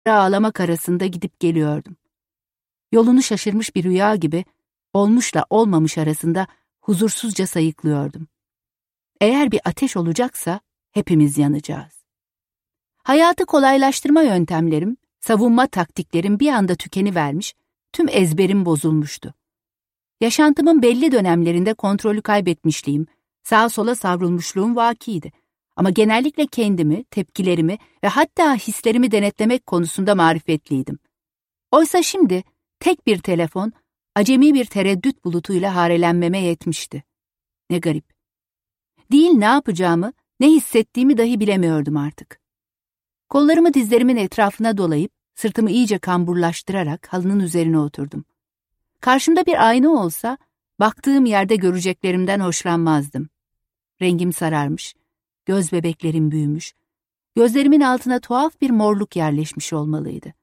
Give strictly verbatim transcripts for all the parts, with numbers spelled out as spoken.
ağlamak arasında gidip geliyordum. Yolunu şaşırmış bir rüya gibi olmuşla olmamış arasında huzursuzca sayıklıyordum. Eğer bir ateş olacaksa hepimiz yanacağız. Hayatı kolaylaştırma yöntemlerim, savunma taktiklerim bir anda tükenivermiş, tüm ezberim bozulmuştu. Yaşantımın belli dönemlerinde kontrolü kaybetmişliğim, sağa sola savrulmuşluğum vakiydi. Ama genellikle kendimi, tepkilerimi ve hatta hislerimi denetlemek konusunda marifetliydim. Oysa şimdi tek bir telefon, acemi bir tereddüt bulutuyla harelenmeme yetmişti. Ne garip. Değil ne yapacağımı, ne hissettiğimi dahi bilemiyordum artık. Kollarımı dizlerimin etrafına dolayıp, sırtımı iyice kamburlaştırarak halının üzerine oturdum. Karşımda bir ayna olsa, baktığım yerde göreceklerimden hoşlanmazdım. Rengim sararmış, göz bebeklerim büyümüş, gözlerimin altına tuhaf bir morluk yerleşmiş olmalıydı.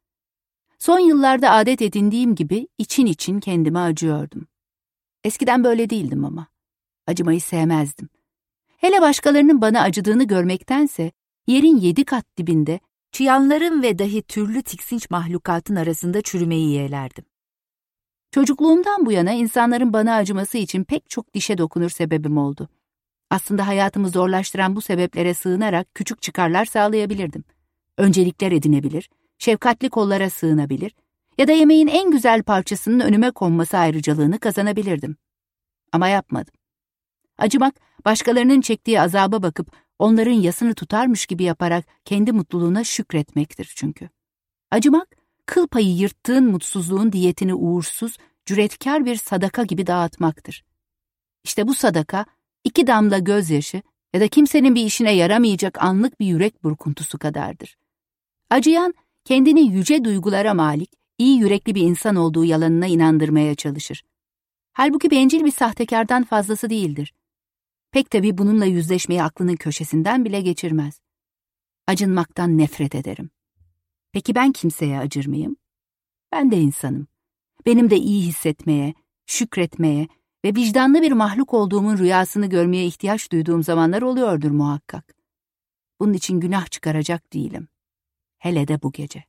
Son yıllarda adet edindiğim gibi için için kendime acıyordum. Eskiden böyle değildim ama. Acımayı sevmezdim. Hele başkalarının bana acıdığını görmektense, yerin yedi kat dibinde, çıyanların ve dahi türlü tiksinç mahlukatın arasında çürümeyi yeğlerdim. Çocukluğumdan bu yana insanların bana acıması için pek çok dişe dokunur sebebim oldu. Aslında hayatımı zorlaştıran bu sebeplere sığınarak küçük çıkarlar sağlayabilirdim. Öncelikler edinebilir, şefkatli kollara sığınabilir ya da yemeğin en güzel parçasının önüme konması ayrıcalığını kazanabilirdim. Ama yapmadım. Acımak, başkalarının çektiği azaba bakıp onların yasını tutarmış gibi yaparak kendi mutluluğuna şükretmektir çünkü. Acımak, kıl payı yırttığın mutsuzluğun diyetini uğursuz, cüretkar bir sadaka gibi dağıtmaktır. İşte bu sadaka, iki damla gözyaşı ya da kimsenin bir işine yaramayacak anlık bir yürek burkuntusu kadardır. Acıyan, kendini yüce duygulara malik, iyi yürekli bir insan olduğu yalanına inandırmaya çalışır. Halbuki bencil bir sahtekardan fazlası değildir. Pek tabii bununla yüzleşmeyi aklının köşesinden bile geçirmez. Acınmaktan nefret ederim. Peki ben kimseye acır mıyım? Ben de insanım. Benim de iyi hissetmeye, şükretmeye ve vicdanlı bir mahluk olduğumun rüyasını görmeye ihtiyaç duyduğum zamanlar oluyordur muhakkak. Bunun için günah çıkaracak değilim. Hele de bu gece.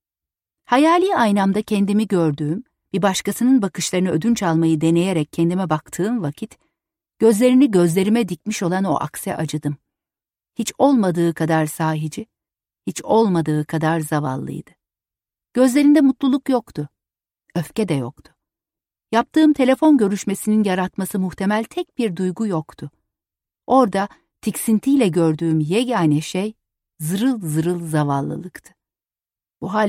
Hayali aynamda kendimi gördüğüm, bir başkasının bakışlarını ödünç almayı deneyerek kendime baktığım vakit, gözlerini gözlerime dikmiş olan o akse acıdım. Hiç olmadığı kadar sahici, hiç olmadığı kadar zavallıydı. Gözlerinde mutluluk yoktu, öfke de yoktu. Yaptığım telefon görüşmesinin yaratması muhtemel tek bir duygu yoktu. Orada tiksintiyle gördüğüm yegane şey zırıl zırıl zavallılıktı. Bu hal